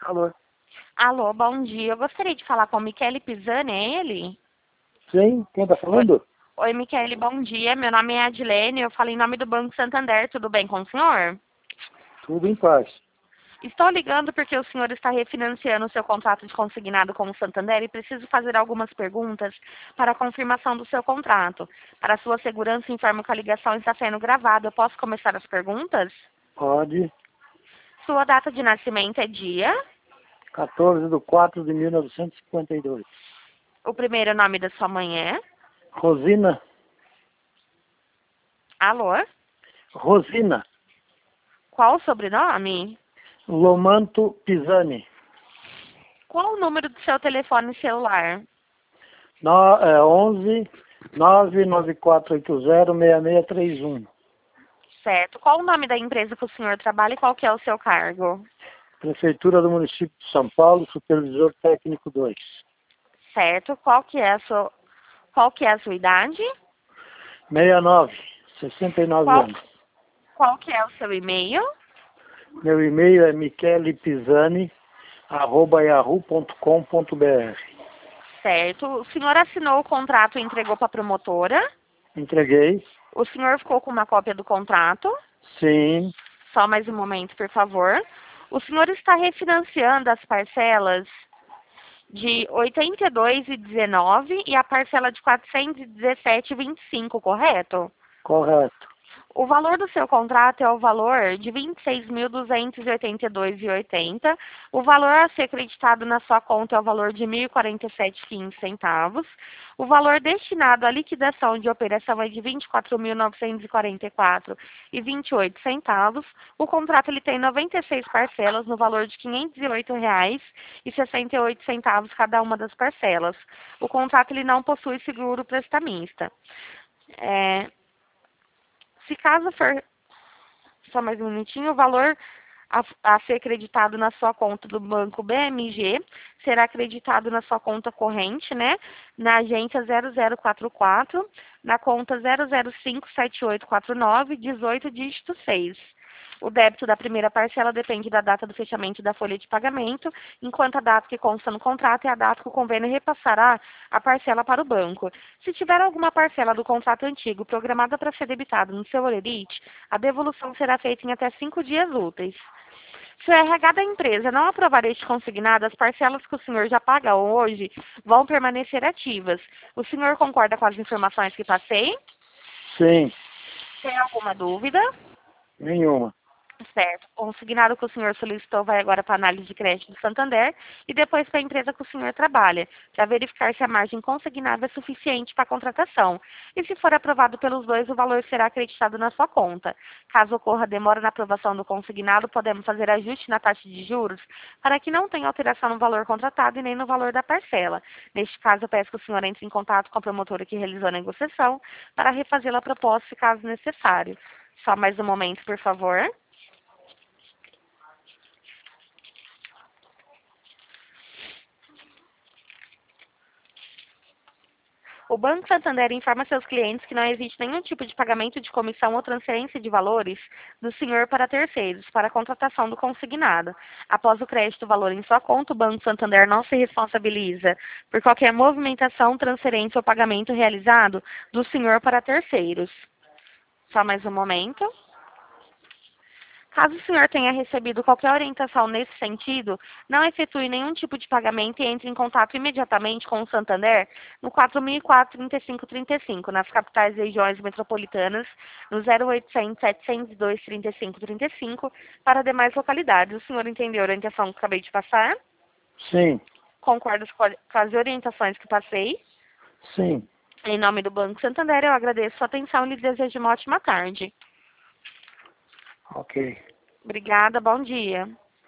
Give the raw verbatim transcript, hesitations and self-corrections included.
Alô? Alô, bom dia. Eu gostaria de falar com o Michele Pisani, é ele? Sim, quem está falando? Oi, Michele, bom dia. Meu nome é Adilene, eu falo em nome do Banco Santander. Tudo bem com o senhor? Tudo em paz. Estou ligando porque o senhor está refinanciando o seu contrato de consignado com o Santander e preciso fazer algumas perguntas para a confirmação do seu contrato. Para sua segurança, informo que a ligação está sendo gravada. Eu posso começar as perguntas? Pode. Sua data de nascimento é dia? quatorze de quatro de mil novecentos e cinquenta e dois. O primeiro nome da sua mãe é? Rosina. Alô? Rosina. Qual o sobrenome? Lomanto Pisani. Qual o número do seu telefone celular? No, é, onze nove nove quatro oito zero seis seis três um. Certo. Qual o nome da empresa que o senhor trabalha e qual que é o seu cargo? Prefeitura do município de São Paulo, Supervisor Técnico dois. Certo. Qual que é a sua, qual que é a sua idade? sessenta e nove. sessenta e nove Qual, anos. qual que é o seu e-mail? Meu e-mail é michelepisani, arroba yahoo ponto com ponto br. Certo. O senhor assinou o contrato e entregou para a promotora? Entreguei. O senhor ficou com uma cópia do contrato? Sim. Só mais um momento, por favor. O senhor está refinanciando as parcelas de oitenta e dois e dezenove e a parcela de quatrocentos e dezessete e vinte e cinco, correto? Correto. O valor do seu contrato é o valor de vinte e seis mil duzentos e oitenta e dois e oitenta. O valor a ser creditado na sua conta é o valor de mil e quarenta e sete e quinze centavos. O valor destinado à liquidação de operação é de vinte e quatro mil novecentos e quarenta e quatro e vinte e oito centavos. O contrato ele tem noventa e seis parcelas no valor de quinhentos e oito reais e sessenta e oito centavos cada uma das parcelas. O contrato ele não possui seguro prestamista. É, Se caso for, só mais um minutinho, o valor a, a ser creditado na sua conta do banco B M G será acreditado na sua conta corrente, né? Na agência zero zero quatro quatro, na conta zero zero cinco sete oito quatro nove, dezoito dígito seis. O débito da primeira parcela depende da data do fechamento da folha de pagamento, enquanto a data que consta no contrato é a data que o convênio repassará a parcela para o banco. Se tiver alguma parcela do contrato antigo programada para ser debitada no seu holerite, a devolução será feita em até cinco dias úteis. Se o R H da empresa não aprovar este consignado, as parcelas que o senhor já paga hoje vão permanecer ativas. O senhor concorda com as informações que passei? Sim. Tem alguma dúvida? Nenhuma. Certo. O consignado que o senhor solicitou vai agora para a análise de crédito do Santander e depois para a empresa que o senhor trabalha, para verificar se a margem consignada é suficiente para a contratação. E se for aprovado pelos dois, o valor será acreditado na sua conta. Caso ocorra demora na aprovação do consignado, podemos fazer ajuste na taxa de juros para que não tenha alteração no valor contratado e nem no valor da parcela. Neste caso, eu peço que o senhor entre em contato com a promotora que realizou a negociação para refazê-la a proposta, se caso necessário. Só mais um momento, por favor. O Banco Santander informa seus clientes que não existe nenhum tipo de pagamento de comissão ou transferência de valores do senhor para terceiros, para a contratação do consignado. Após o crédito do valor em sua conta, o Banco Santander não se responsabiliza por qualquer movimentação, transferência ou pagamento realizado do senhor para terceiros. Só mais um momento. Caso o senhor tenha recebido qualquer orientação nesse sentido, não efetue nenhum tipo de pagamento e entre em contato imediatamente com o Santander no quatro mil e quatro, trinta e cinco trinta e cinco, nas capitais e regiões metropolitanas, no zero oitocentos, setecentos e dois, trinta e cinco trinta e cinco, para demais localidades. O senhor entendeu a orientação que acabei de passar? Sim. Concorda com as orientações que passei? Sim. Em nome do Banco Santander, eu agradeço sua atenção e lhe desejo uma ótima tarde. Ok. Obrigada, bom dia.